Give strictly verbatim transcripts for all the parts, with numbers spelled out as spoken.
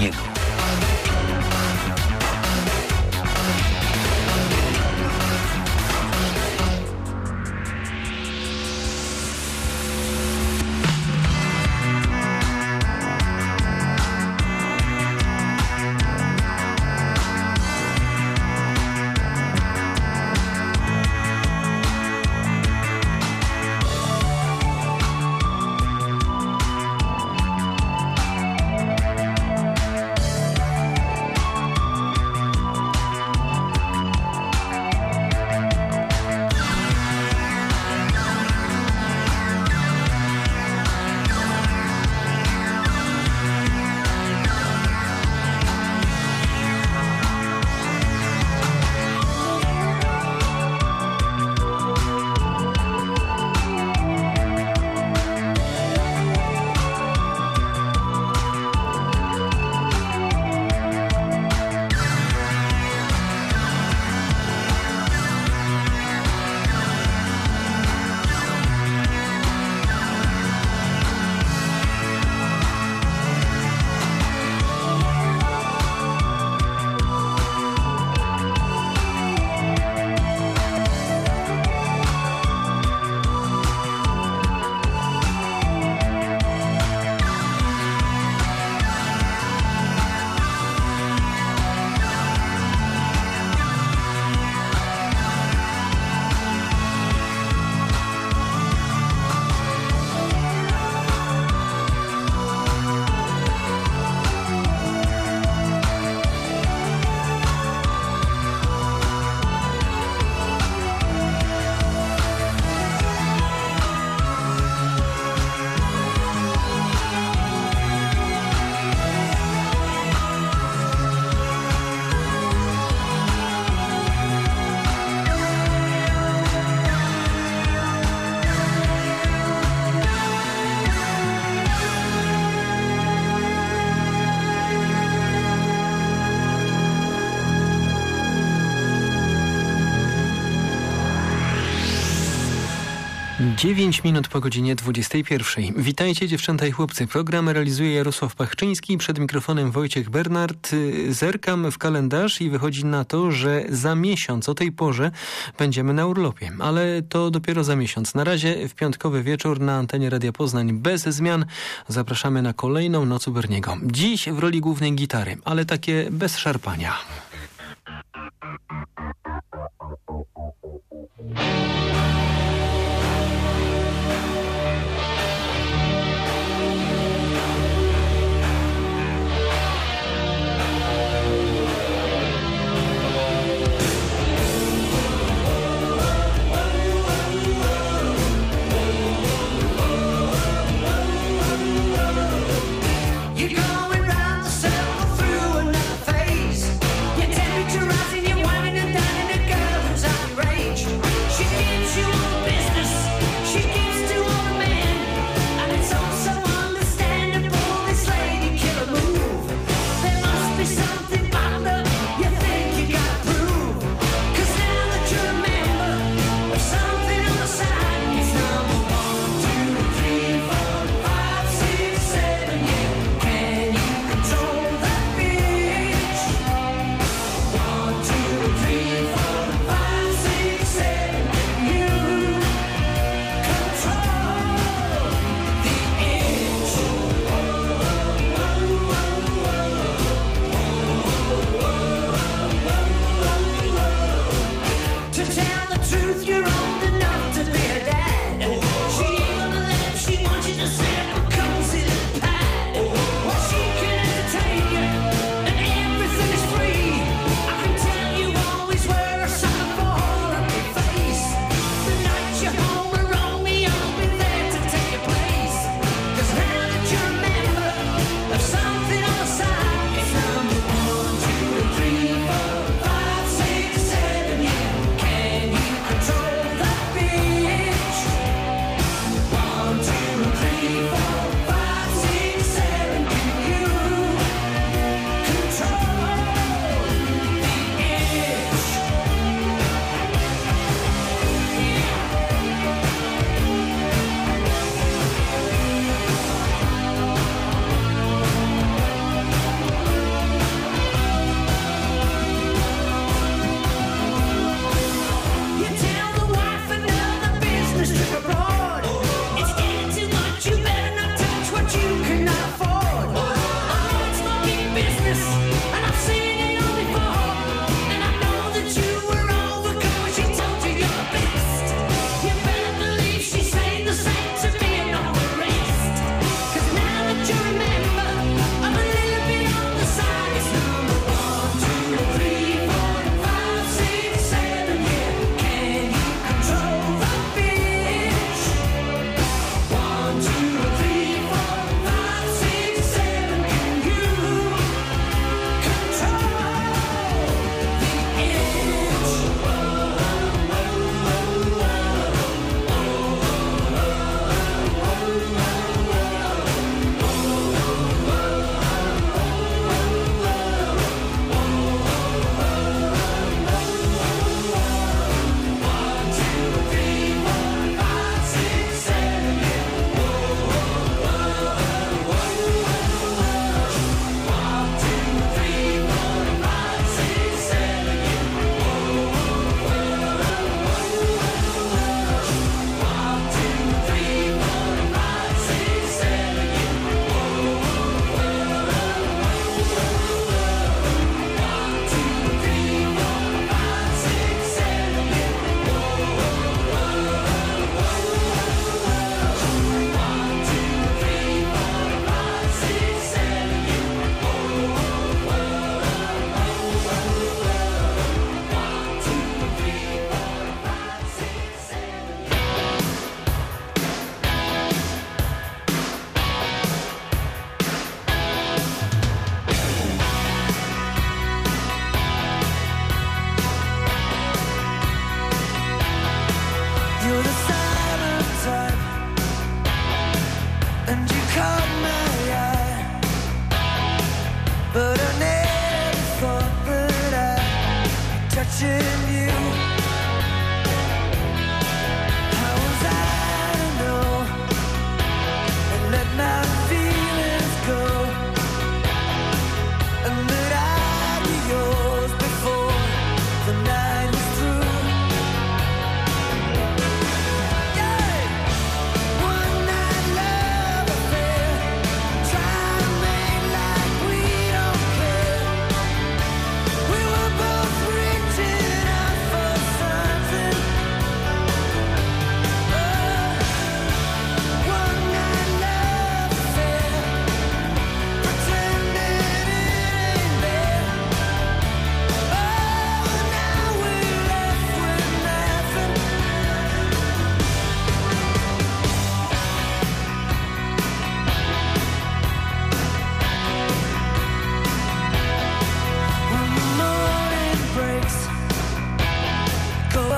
niego. dziewięć minut po godzinie dwudziestej pierwszej. Witajcie dziewczęta i chłopcy. Program realizuje Jarosław Pachczyński. Przed mikrofonem Wojciech Bernard. Zerkam w kalendarz i wychodzi na to, że za miesiąc o tej porze będziemy na urlopie. Ale to dopiero za miesiąc. Na razie w piątkowy wieczór na antenie Radia Poznań bez zmian. Zapraszamy na kolejną Noc u Berniego. Dziś w roli głównej gitary, ale takie bez szarpania. You're going round the circle through another phase. Your temperature rising, you're winding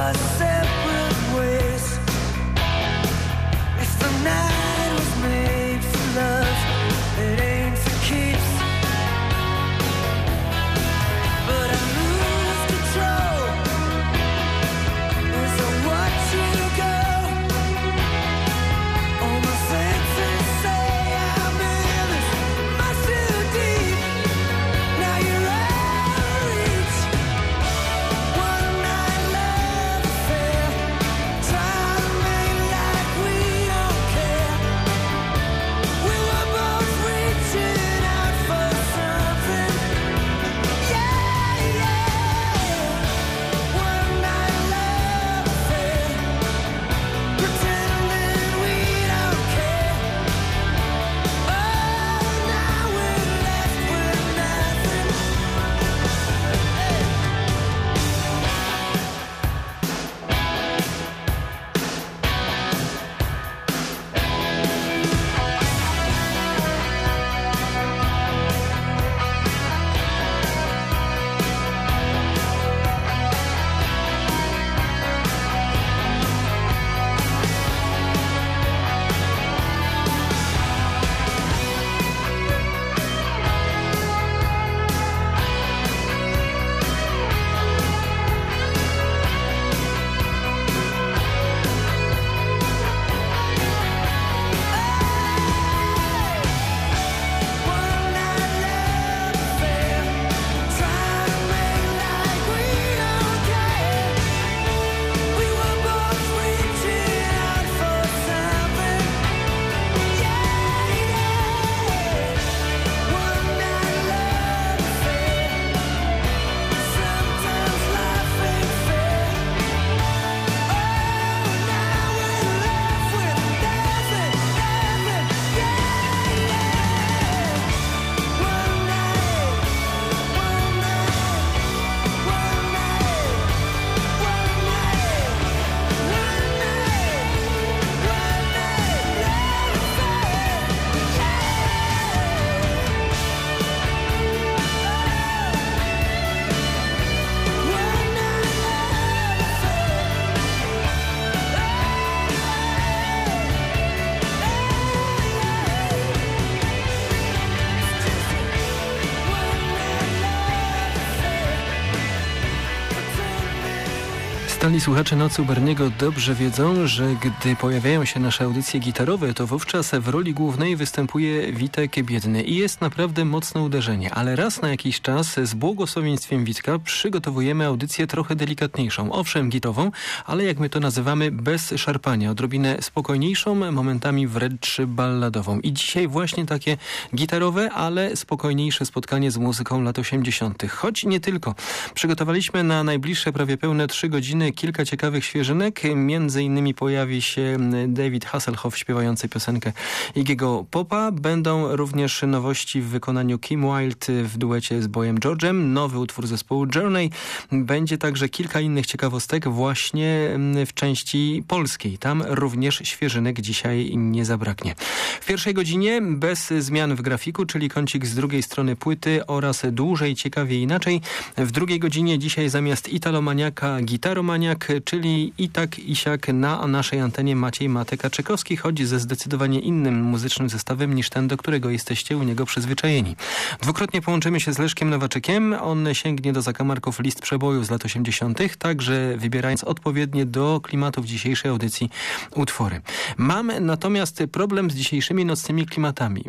Stali słuchacze Nocy u Berniego dobrze wiedzą, że gdy pojawiają się nasze audycje gitarowe, to wówczas w roli głównej występuje Witek Biedny i jest naprawdę mocne uderzenie, ale raz na jakiś czas z błogosławieństwem Witka przygotowujemy audycję trochę delikatniejszą, owszem gitową, ale jak my to nazywamy bez szarpania, odrobinę spokojniejszą, momentami wręcz balladową. I dzisiaj właśnie takie gitarowe, ale spokojniejsze spotkanie z muzyką lat osiemdziesiątych. Choć nie tylko. Przygotowaliśmy na najbliższe prawie pełne trzy godziny kilka ciekawych świeżynek. Między innymi pojawi się David Hasselhoff śpiewający piosenkę Iggy'ego Popa. Będą również nowości w wykonaniu Kim Wilde w duecie z Boyem George'em. Nowy utwór zespołu Journey. Będzie także kilka innych ciekawostek właśnie w części polskiej. Tam również świeżynek dzisiaj nie zabraknie. W pierwszej godzinie bez zmian w grafiku, czyli kącik z drugiej strony płyty oraz dłużej, ciekawie inaczej. W drugiej godzinie dzisiaj zamiast italomaniaka gitaromaniak, czyli i tak i siak na naszej antenie Maciej Matek-Czekowski, choć ze zdecydowanie innym muzycznym zestawem niż ten, do którego jesteście u niego przyzwyczajeni. Dwukrotnie połączymy się z Leszkiem Nowaczykiem. On sięgnie do zakamarków list przeboju z lat osiemdziesiątych, także wybierając odpowiednie do klimatów dzisiejszej audycji utwory. Mam natomiast problem z dzisiejszymi nocnymi klimatami,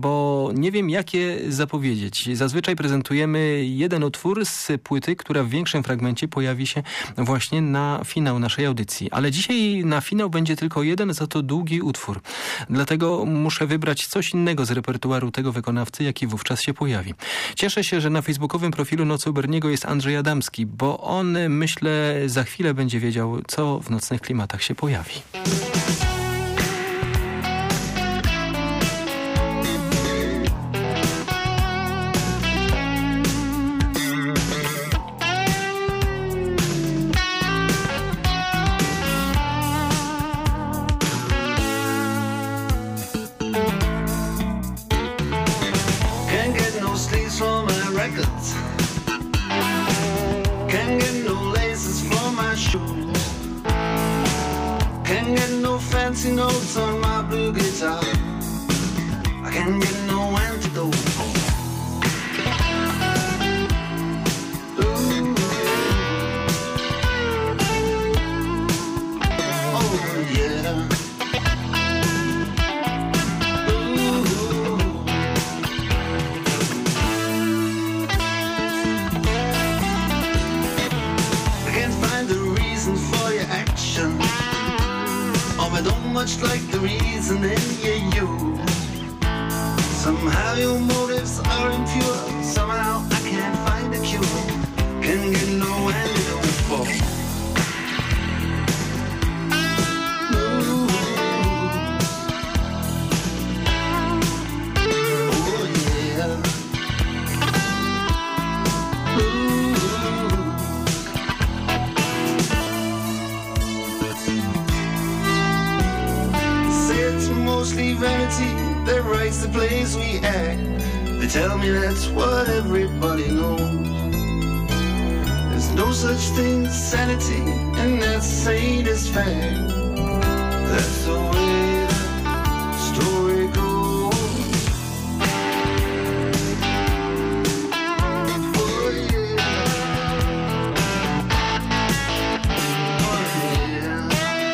bo nie wiem jak je zapowiedzieć. Zazwyczaj prezentujemy jeden utwór z płyty, która w większym fragmencie pojawi się właśnie na finał naszej audycji. Ale dzisiaj na finał będzie tylko jeden, za to długi utwór. Dlatego muszę wybrać coś innego z repertuaru tego wykonawcy, jaki wówczas się pojawi. Cieszę się, że na facebookowym profilu Nocy u Berniego jest Andrzej Adamski, bo on, myślę, za chwilę będzie wiedział, co w nocnych klimatach się pojawi. Can't get no laces for my shoes. can't get no fancy notes on my blue guitar. I can't get no antidote for. Ooh. Oh yeah. I don't much like the reasoning you use. Somehow your motives are impure. Somehow I can't find a cure. Can get no antidote for. Ooh. Oh yeah. Ooh. Mostly vanity that writes the plays we act. They tell me that's what everybody knows. There's no such thing as sanity, and that sadist fact. That's the way the story goes. Oh yeah. Oh yeah.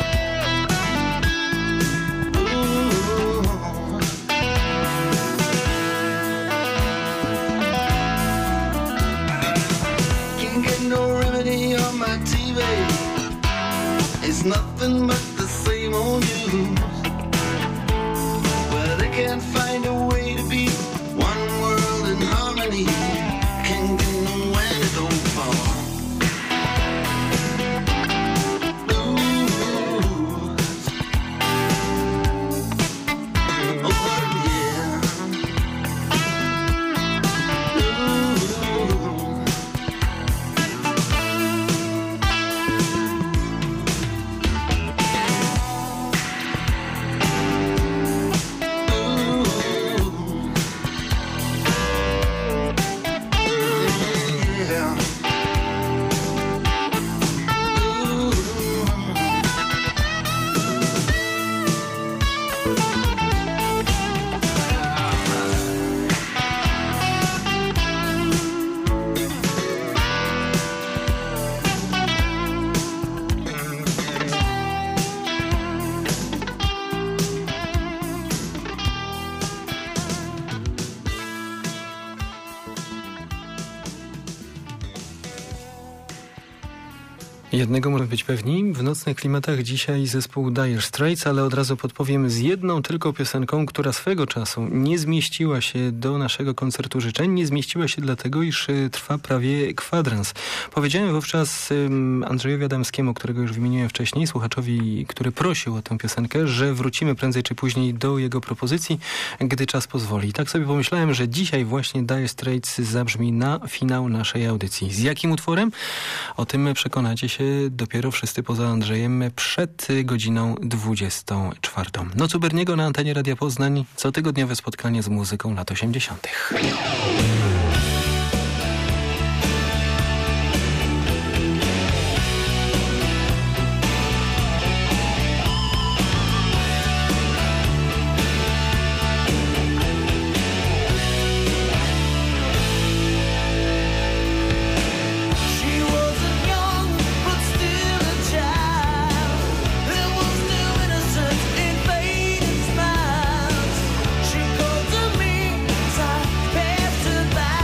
It's nothing but the same old news. Well, they can't find a way to be one world in harmony. Can't get no antidote for. Ooh. Oh yeah. Ooh. Jednego możemy być pewni, w nocnych klimatach dzisiaj zespół Dire Straits, ale od razu podpowiem z jedną tylko piosenką, która swego czasu nie zmieściła się do naszego koncertu życzeń. Nie zmieściła się dlatego, iż trwa prawie kwadrans. Powiedziałem wówczas um, Andrzejowi Adamskiemu, którego już wymieniłem wcześniej, słuchaczowi, który prosił o tę piosenkę, że wrócimy prędzej czy później do jego propozycji, gdy czas pozwoli. I tak sobie pomyślałem, że dzisiaj właśnie Dire Straits zabrzmi na finał naszej audycji. Z jakim utworem? O tym przekonacie się dopiero wszyscy poza Andrzejem przed godziną dwudziestą czwartą. Noc u Berniego na antenie Radia Poznań. Cotygodniowe spotkanie z muzyką lat osiemdziesiątych. She goes to me, so fast to buy.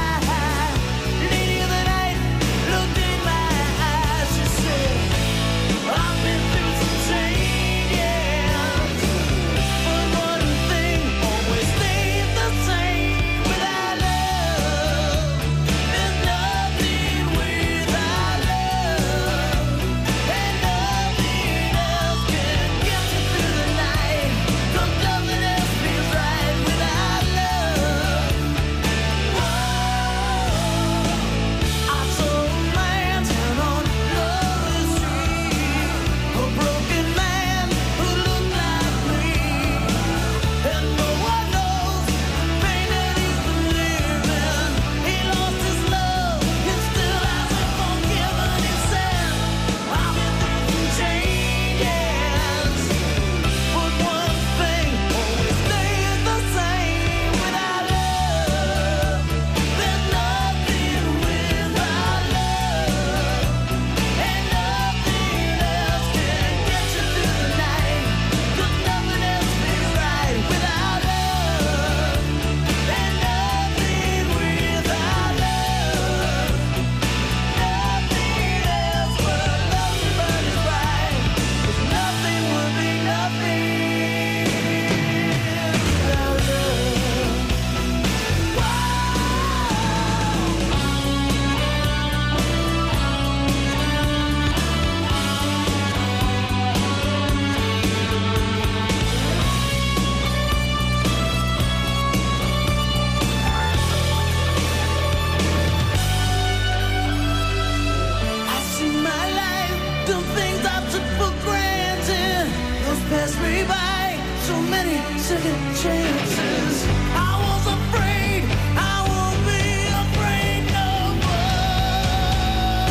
me back so many second chances. I was afraid, I won't be afraid no more.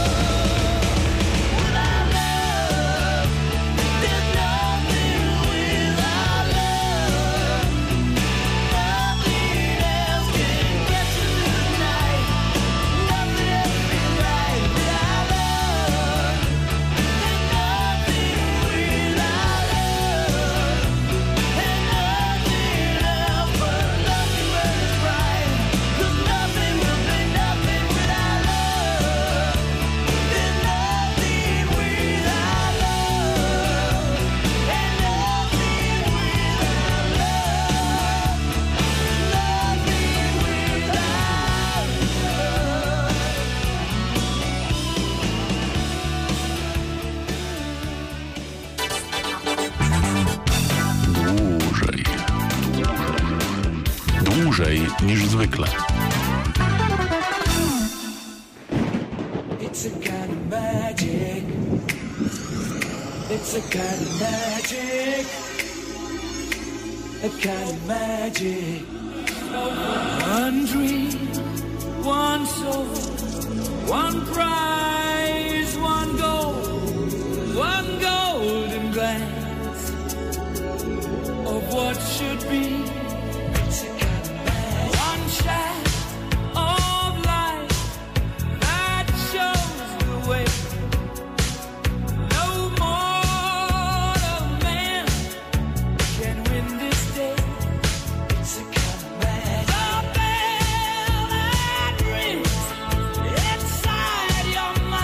Without love, there's nothing without love. Nothing else can get you tonight. Nothing else is right without love. There's nothing without love. And nothing else but nothing but is right. 'Cause nothing will be nothing without love. There's nothing without love. And nothing without love. Nothing without Dłużej. Dłużej niż zwykle. It's a kind of magic. It's a kind of magic. A kind of magic. One dream, one soul, one prize, one goal, one golden glance of what should be. It's a kind of magic. One shaft of light that shows the way. No mortal man can win this day. It's a kind of magic. The bell that rings inside your mind.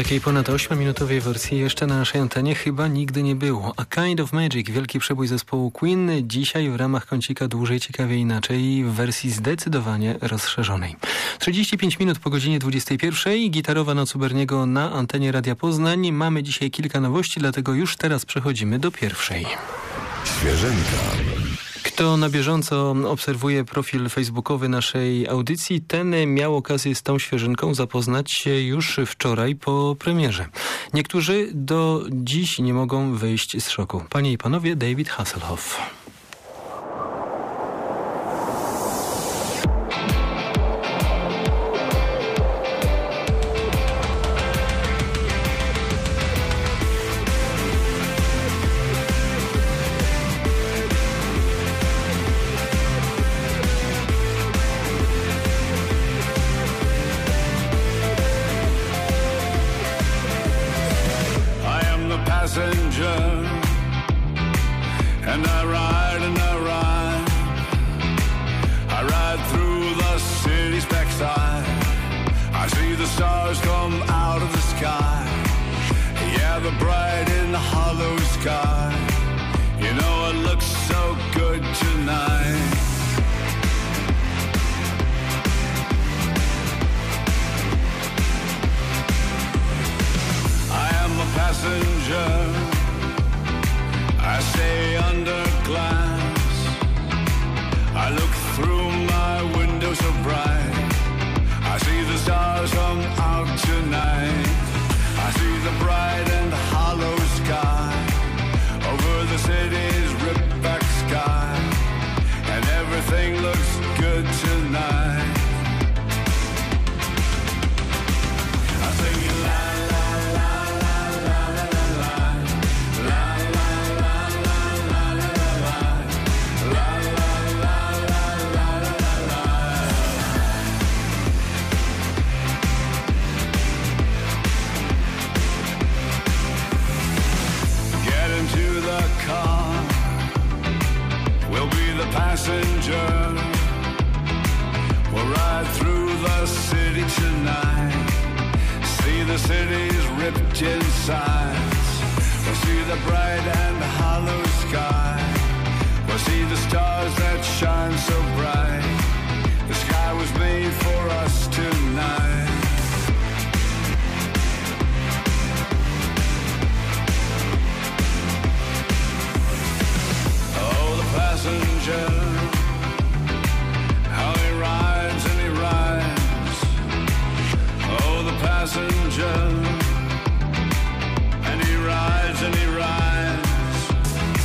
Takiej ponad ośmiominutowej wersji jeszcze na naszej antenie chyba nigdy nie było. A Kind of Magic, wielki przebój zespołu Queen, dzisiaj w ramach kącika Dłużej, Ciekawie, Inaczej w wersji zdecydowanie rozszerzonej. trzydzieści pięć minut po godzinie dwudziestej pierwszej, gitarowa noc u Berniego na antenie Radia Poznań. Mamy dzisiaj kilka nowości, dlatego już teraz przechodzimy do pierwszej. Świeżynka. Kto na bieżąco obserwuje profil facebookowy naszej audycji, ten miał okazję z tą świeżynką zapoznać się już wczoraj po premierze. Niektórzy do dziś nie mogą wyjść z szoku. Panie i panowie, David Hasselhoff. And I ride and I ride, I ride through the city's backside. I see the stars come out of the sky. Yeah, they're bright in the hollow sky. You know it looks so good tonight. I am a passenger, I stay under glass. I look through my window so bright. I see the stars come out tonight. I see the bright and hollow sky over the city's ripped back sky. And everything looks good tonight. I sing la la la la la la la la la la la la la la la. Get into the car, we'll be the passenger. We'll ride through the city tonight. See the city's ripped insides. We'll see the bright and hollow sky. We'll see the stars that shine so bright. The sky was made for us tonight. Oh, the passenger, how he rides and he rides. Oh, the passenger, and he rides and he rides.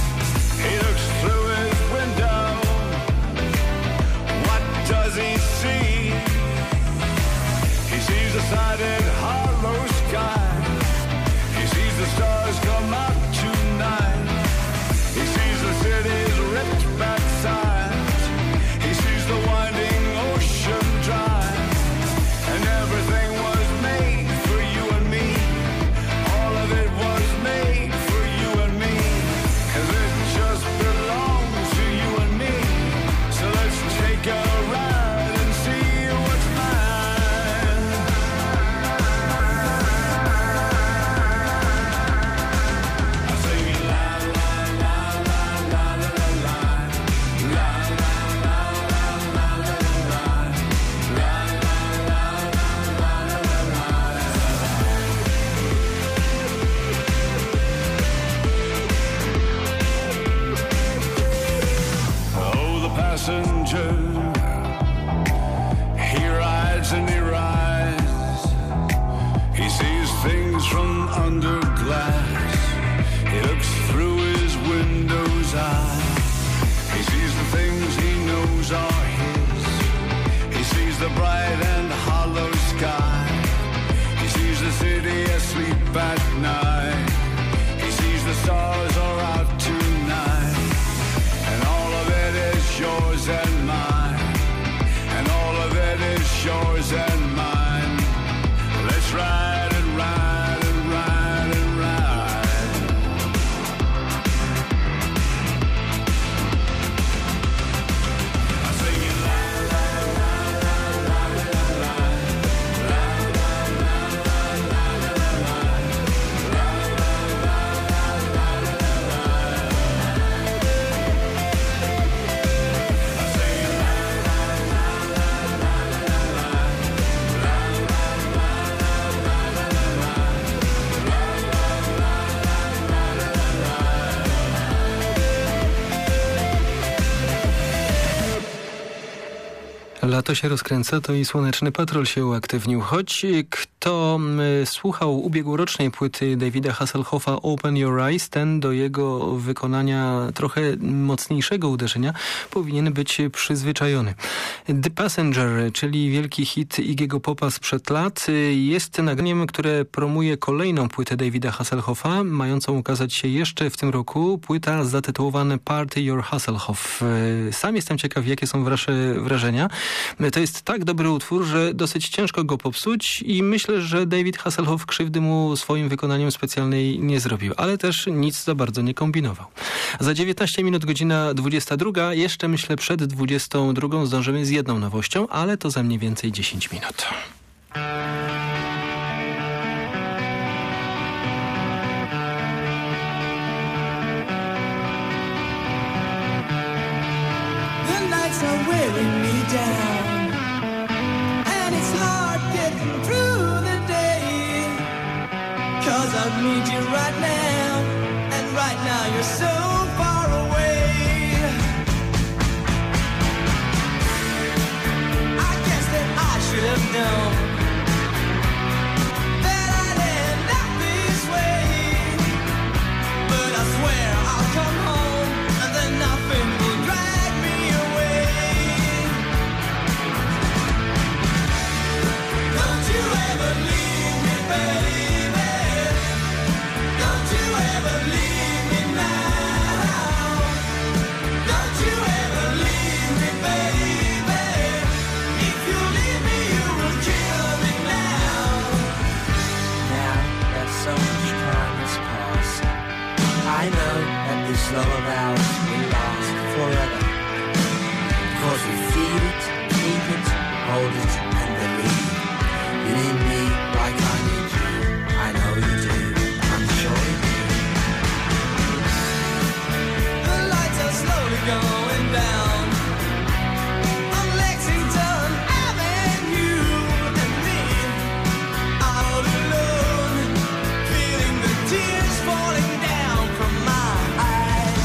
lato się rozkręca, to i Słoneczny Patrol się uaktywnił. Choć kto y, słuchał ubiegłorocznej płyty Davida Hasselhoffa Open Your Eyes, ten do jego wykonania trochę mocniejszego uderzenia powinien być przyzwyczajony. The Passenger, czyli wielki hit Iggy'ego Popa sprzed lat, jest nagraniem, które promuje kolejną płytę Davida Hasselhoffa, mającą ukazać się jeszcze w tym roku. Płyta zatytułowana Party Your Hasselhoff. Sam jestem ciekaw, jakie są wasze wrażenia. To jest tak dobry utwór, że dosyć ciężko go popsuć i myślę, że David Hasselhoff krzywdy mu swoim wykonaniem specjalnej nie zrobił, ale też nic za bardzo nie kombinował. Za dziewiętnaście minut godzina dwudziesta druga. Jeszcze myślę przed dwudziestą drugą zdążymy z jedną nowością, ale to za mniej więcej dziesięć minut. Are wearing me down, and it's hard getting through the day, 'cause I need you right now, and right now you're so far away. I guess that I should have known that I'd end up this way, but I swear I'll come home and then nothing will drag me away. I know that this love of ours will last forever, because we feel it, keep it, hold it, and believe. You need me like I need you. I know you do. I'm sure you do. The lights are slowly going down on Lexington Avenue, and me out alone, feeling the tears falling down from my eyes.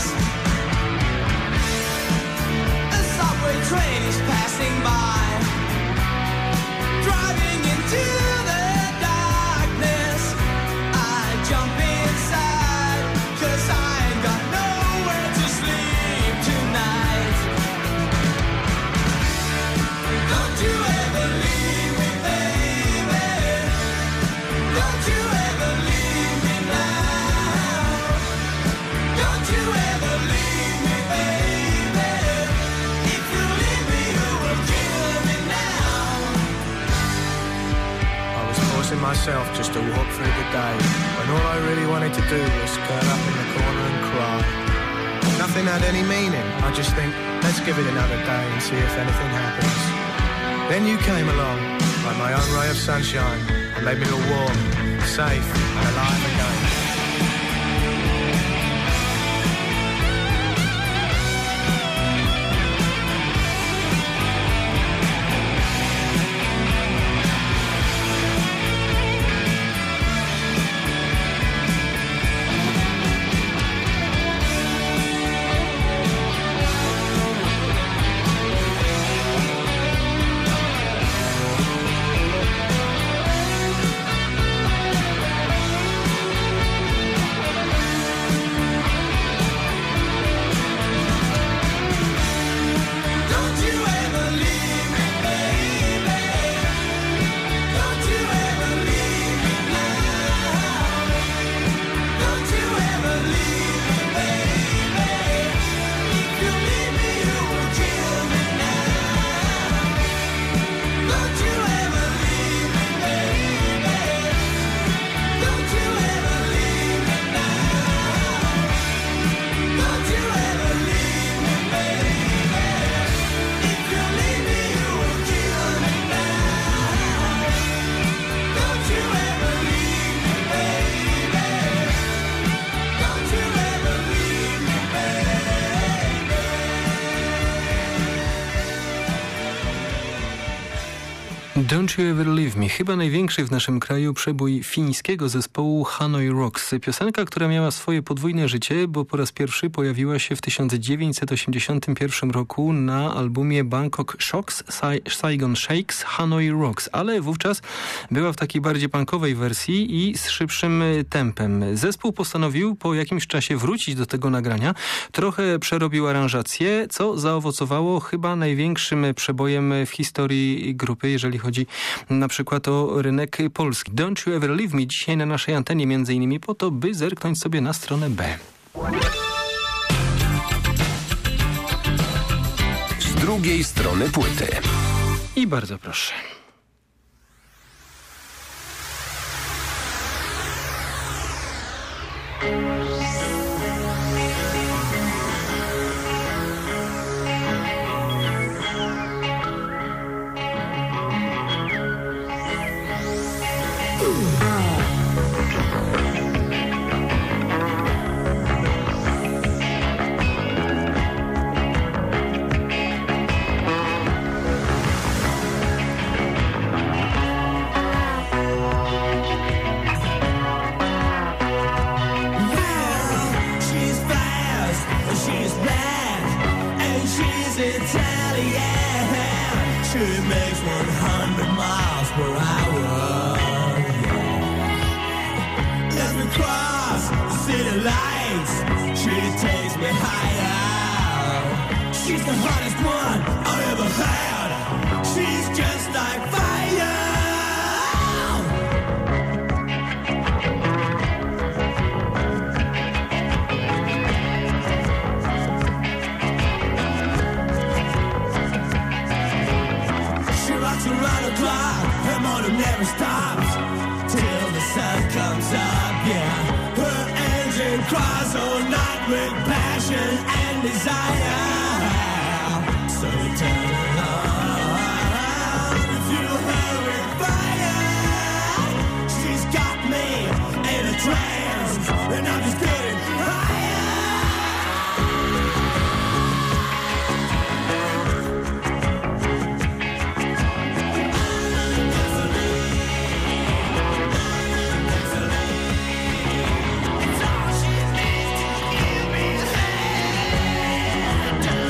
A subway train is passing by, driving into the darkness. I jump inside, 'cause I ain't got nowhere to sleep tonight. Don't you ever leave me, baby. Don't you ever leave me now. Don't you ever leave me, baby. If you leave me, you will kill me now. I was forcing myself just to walk through the day, when all I really wanted to do was curl up in the corner and cry. Nothing had any meaning. I just think, let's give it another day and see if anything happens. Then you came along, like my own ray of sunshine, and made me feel warm, safe, and alive again. Don't You Ever Leave Me. Chyba największy w naszym kraju przebój fińskiego zespołu Hanoi Rocks. Piosenka, która miała swoje podwójne życie, bo po raz pierwszy pojawiła się w tysiąc dziewięćset osiemdziesiątym pierwszym roku na albumie Bangkok Shocks, Saigon Shakes, Hanoi Rocks, ale wówczas była w takiej bardziej punkowej wersji i z szybszym tempem. Zespół postanowił po jakimś czasie wrócić do tego nagrania, trochę przerobił aranżację, co zaowocowało chyba największym przebojem w historii grupy, jeżeli chodzi na przykład o rynek polski. Don't You Ever Leave Me dzisiaj na naszej antenie między innymi po to, by zerknąć sobie na stronę B. Z drugiej strony płyty. I bardzo proszę. Don't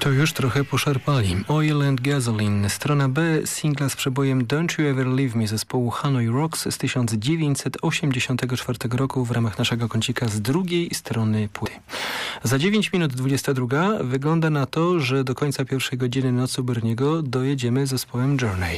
To już trochę poszarpali. Oil and Gasoline, strona B, singla z przebojem Don't You Ever Leave Me zespołu Hanoi Rocks z tysiąc dziewięćset osiemdziesiątego czwartego roku w ramach naszego kącika z drugiej strony płyty. Za dziewięć minut dwudziesta druga wygląda na to, że do końca pierwszej godziny Nocy Berniego dojedziemy zespołem Journey.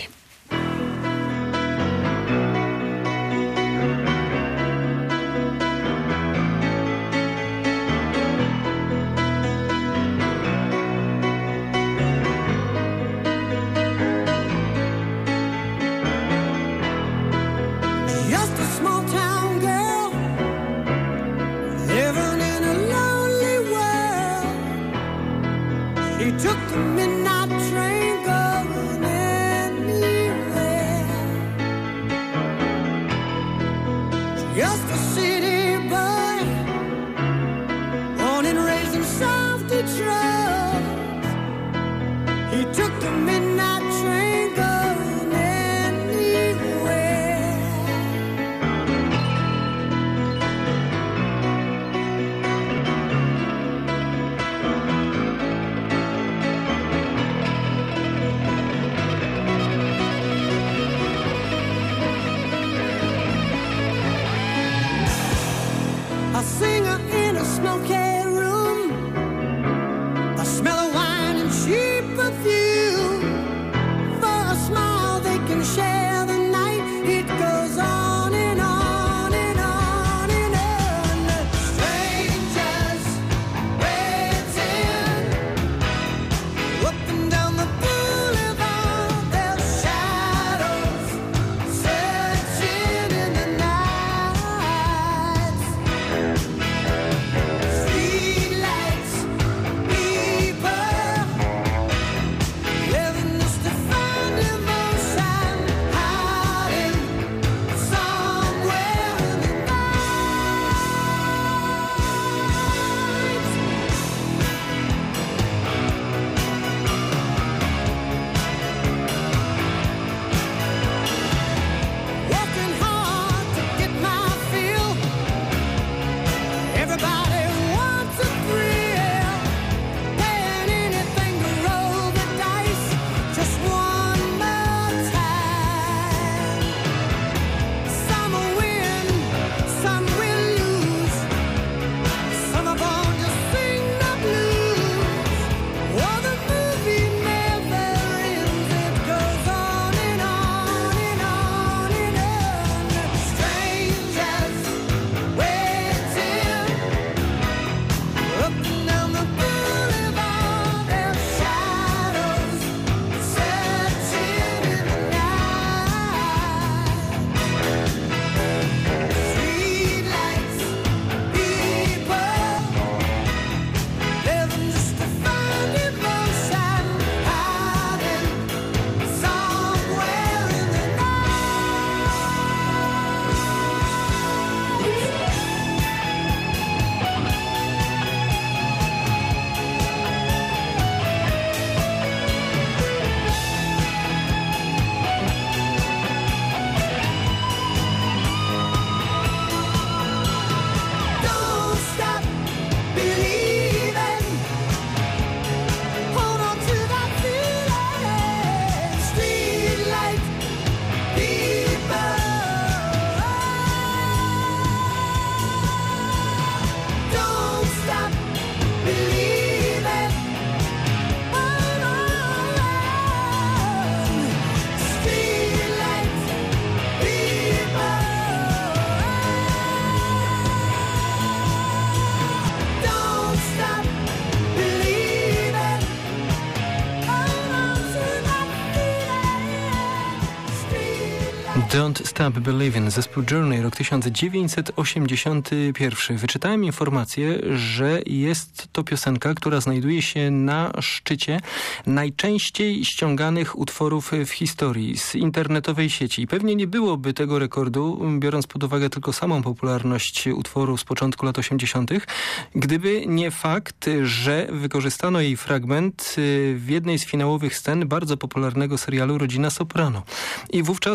Don't Stop Believin', zespół Journey, rok tysiąc dziewięćset osiemdziesiąty pierwszy. Wyczytałem informację, że jest to piosenka, która znajduje się na szczycie najczęściej ściąganych utworów w historii z internetowej sieci. I pewnie nie byłoby tego rekordu, biorąc pod uwagę tylko samą popularność utworu z początku lat osiemdziesiątych, gdyby nie fakt, że wykorzystano jej fragment w jednej z finałowych scen bardzo popularnego serialu Rodzina Soprano. I wówczas w dwa tysiące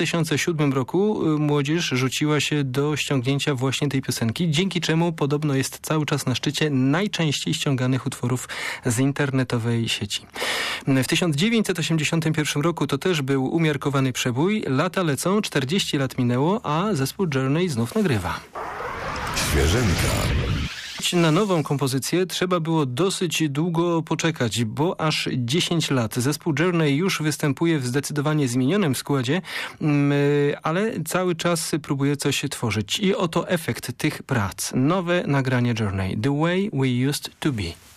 tysiące siódmym roku młodzież rzuciła się do ściągnięcia właśnie tej piosenki, dzięki czemu podobno jest cały czas na szczycie najczęściej ściąganych utworów z internetowej sieci. W tysiąc dziewięćset osiemdziesiątym pierwszym roku to też był umiarkowany przebój. Lata lecą, czterdzieści lat minęło, a zespół Journey znów nagrywa. Świeżynka. Na nową kompozycję trzeba było dosyć długo poczekać, bo aż dziesięć lat. Zespół Journey już występuje w zdecydowanie zmienionym składzie, ale cały czas próbuje coś tworzyć. I oto efekt tych prac. Nowe nagranie Journey. The Way We Used To Be.